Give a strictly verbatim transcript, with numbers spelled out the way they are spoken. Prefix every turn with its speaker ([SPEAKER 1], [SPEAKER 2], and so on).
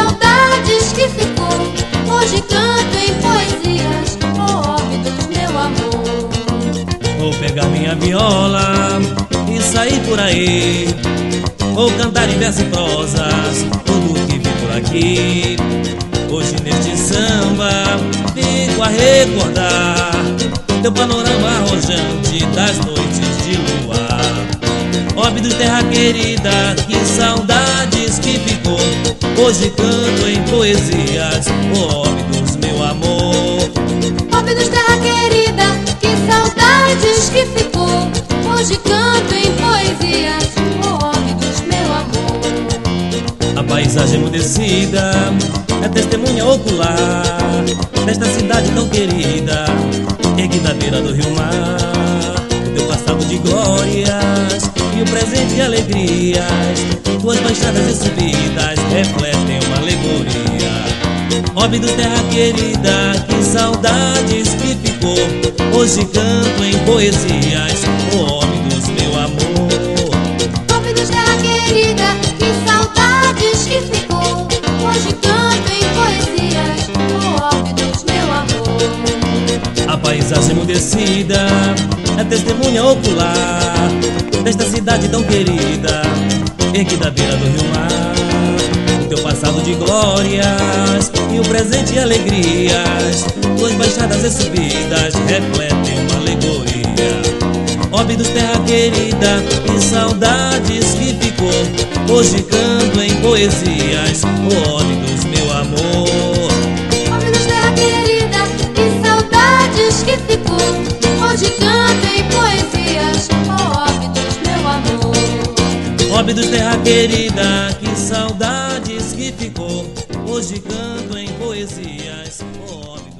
[SPEAKER 1] saudades que ficou, hoje canto em poesias, oh Óbidos, meu amor.
[SPEAKER 2] Vou pegar minha viola e sair por aí, vou cantar em verso e prosas tudo que vi por aqui. Hoje neste samba fico a recordar teu panorama arrojante das noites de luar. Óbidos, terra querida, que saudades que ficou, hoje canto em poesias, oh Óbidos, meu amor.
[SPEAKER 1] Óbidos, terra querida, que saudades que ficou, hoje canto em poesias, oh Óbidos, meu amor.
[SPEAKER 2] A paisagem emudecida é testemunha ocular desta cidade tão querida, erguida à beira do rio mar. O teu passado de glórias e o presente de alegrias, tuas baixadas e subidas refletem uma alegoria. Óbidos, terra querida, que saudades que ficou, hoje canto em poesias, oh Óbidos, meu amor.
[SPEAKER 1] Óbidos, terra querida, que saudades que ficou, hoje canto em poesias, oh Óbidos, meu amor.
[SPEAKER 2] A paisagem emudecida é testemunha ocular desta cidade tão querida, erguida à beira do rio mar. O teu passado de glórias e o presente de alegrias, tuas baixadas e subidas refletem uma alegoria. Óbidos, terra querida, que saudades que ficou, hoje canto em poesias, oh Óbidos, meu amor.
[SPEAKER 1] Óbidos, terra querida, que saudades que ficou, hoje canto em poesias, oh Óbidos, meu amor.
[SPEAKER 2] Óbidos, terra querida, que saudades que ficou, hoje canto em poesias, oh Óbidos.